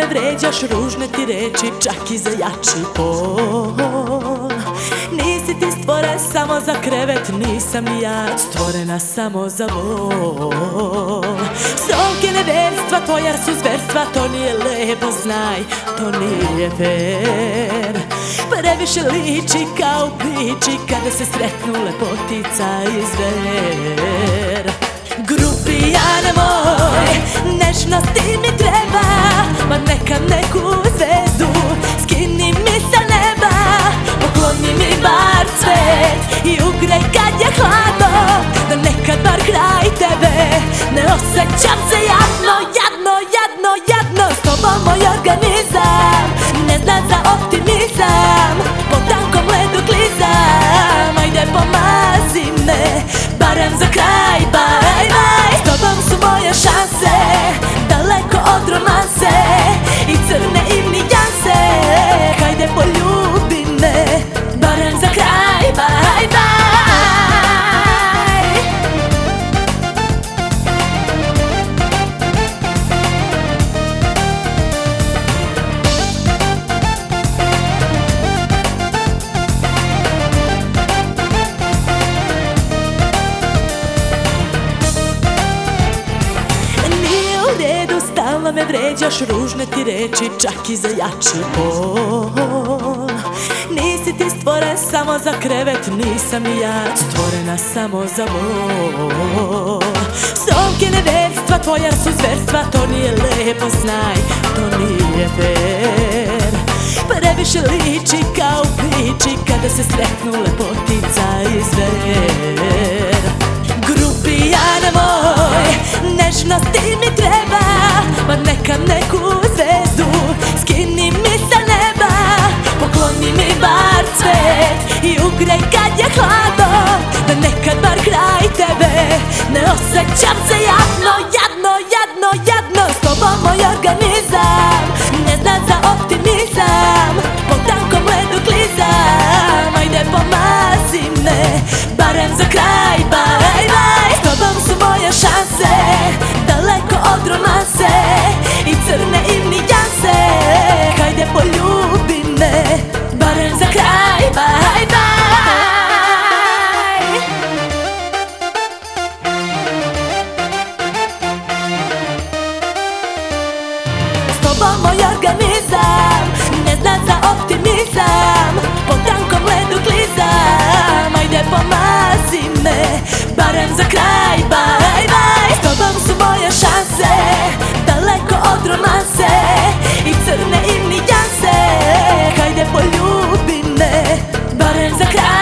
vređaš, ružne ti reči, čak i za jači pol. Nisi ti stvoren samo za krevet, nisam ni ja stvorena samo za vol. Psovke neverstva, tvoja su zverstva, to nije lepo, znaj, to nije fair. Previše liči kao u priči kada se sretnu lepotica i zver. Grupijane moj, nešnosti mi treba, ma neka neku zvezdu skini mi sa neba. Pokloni mi bar cvet i ugrej kad je hladno, da nekad bar kraj tebe ne osjećam se jadno, jadno, jadno, jadno. S tobom moj organizam ne zna za optimizam, po tankom ledu klizam. Ajde pomazi me, barem za kraj, bye, bye. S tobom su moje šanse, daleko od romanse i crne im nijanse. Hajde poljubi me, barem za kraj, bye, bye. Stalno me vređaš, ružne ti reči, čak i za jači pol. Nisi ti stvoren samo za krevet, nisam ni ja stvorena samo za vol. Psovke neverstva, tvoja su zverstva, to nije lepo, znaj, to nije fair. Previše liči kao u priči kada se sretnu lepotica i zver. Grupijane moj, nešnosti mi treba, ma neka neku zvezdu skini mi sa neba. Pokloni mi bar cvet i ugrej kad je hladno, da nekad bar kraj tebe ne osjećam se jadno, jadno, jadno, jadno. S tobom moj organizam ne zna za optimizam, po tankom ledu klizam. Ajde pomazi me, barem za kraj, bye, bye. S tobom su moje šanse, daleko od romanse i crne im nijanse. Hajde poljubi me, barem za kraj, bye, bye. S tobom moj organizam ne zna za optimizam, po tankom ledu klizam. Ajde pomazi me, barem za kraj, bye, bye. S tobom su moje šanse, daleko od romanse i crne im nijanse. Hajde poljubi me, barem za kraj.